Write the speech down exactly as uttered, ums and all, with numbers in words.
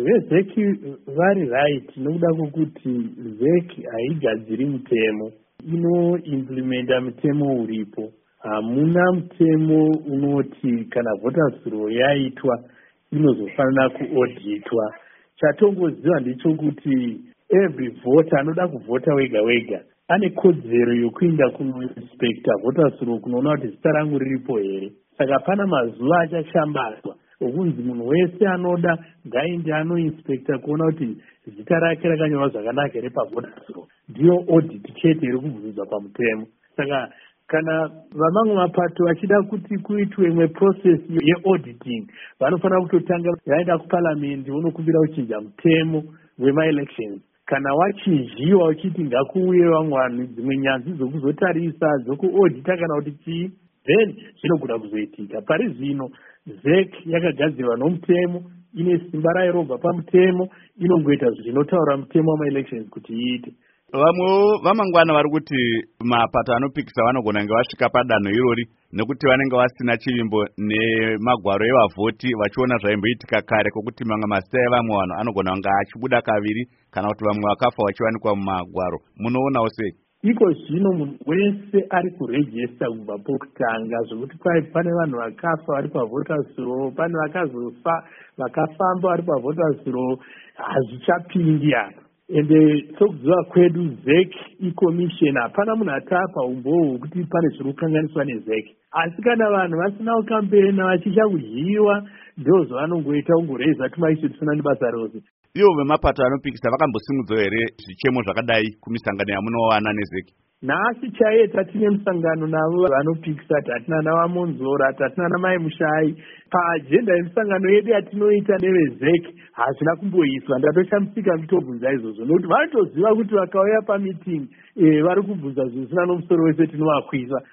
vezeki vari right nokuda kwokuti zeki haigadziri mutemo, inoimplementa mutemo uripo. Hamuna mutemo unoti kana voters roll yaitwa inozofanira kuodhitwa. Chatongoziva ndechokuti every voter anoda kuvhota wega wega ane kodzero yokuenda kunoinspecta voters roll kunoona kuti zita rangu riripo here. Saka pana mazuva achashambadzwa okunzi munhu wese anoda ngaende anoinspecta kuona kuti zita rake rakanyorwa zvakanaka here pavoters roll. Ndiyo audit chete iri kubvunzwa pamutemo. Saka kana vamamwe mapato vachida kuti kuitwe imwe process yeauditing vanofanira kutotanga vaenda kuparliament vonokumbira kuchinja mutemo wema-elections. Kana wachinjiwa uchiti ngakuuye vamwe vanhu dzimwe nyanzvi dzokuzotarisa dzokuaudita kana kuti chii, then zvinogona kuzoitika. Pari zvino zek yakagadzirwa nomutemo, ine simba rayo robva pamutemo, inongoita zvinotaura mutemo wama-elections kuti iite. Vamwewo vamangwana vari kuti mapato anopikisa vanogona kunge vasvika padanho irori nekuti vanenge vasina chivimbo nemagwaro evavhoti vachiona zvaimboitika kare kwokuti mamwe mazita evamwe vanhu anogona kunge achibuda kaviri kana kuti vamwe vakafa vachiwanikwa mumagwaro. Munoonawo sei? Iko zvino munhu wese ari kurejista kubva pokutanga zvokuti kwai pane vanhu vakafa vari pavoters roll, pane vakazofa vakafamba vari pavoters roll, hazvichapindi apa. Ende sokuziva kwedu zeki ikomisheni hapana munhu atapa umbowo hwekuti pane zviri kukanganiswa nezeki. Asi kana vanhu vasina kukambena vachicha kudyiwa ndozvavanongoita kungoreza tumaisho tisina nebasa rose. Ivo vemapato anopikisa vakambosimudzawo here zvichemo zvakadai kumisangano yamunowana nezeki? Nhasi chaiye tatine musangano navo vanopikisa, tatina navamonzora, tatina namai mushai. Paajenda yemisangano yedu yatinoita nevezeki hazvina kumboiswa. Ndatoshamisika nditobvunza izvozvo nokuti vanotoziva kuti vakauya pamiting e, vari kubvunza zvisina nomusoro wese tinovakwisa.